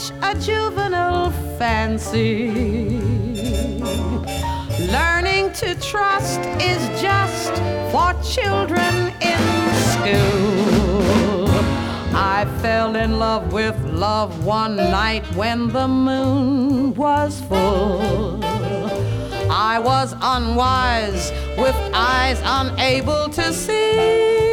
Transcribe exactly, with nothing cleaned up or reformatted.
such a juvenile fancy. Learning to trust is just for children in school. I fell in love with love one night when the moon was full. I was unwise with eyes unable to see.